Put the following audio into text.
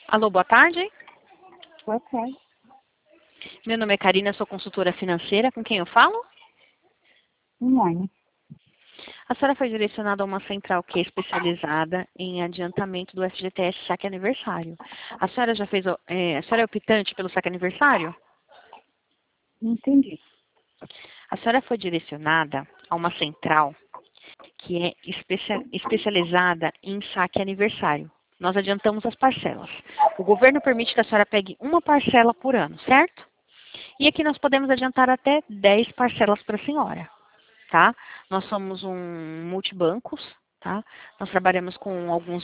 Alô, boa tarde. Boa tarde. Meu nome é Karina, sou consultora financeira. Com quem eu falo? Online. A senhora foi direcionada a uma central que é especializada em adiantamento do FGTS Saque Aniversário. A senhora já fez, a senhora é optante pelo Saque Aniversário? Não entendi. A senhora foi direcionada a uma central que é especializada em saque aniversário. Nós adiantamos as parcelas. O governo permite que a senhora pegue uma parcela por ano, certo? E aqui nós podemos adiantar até 10 parcelas para a senhora, tá? Nós somos um multibancos, tá? Nós trabalhamos com alguns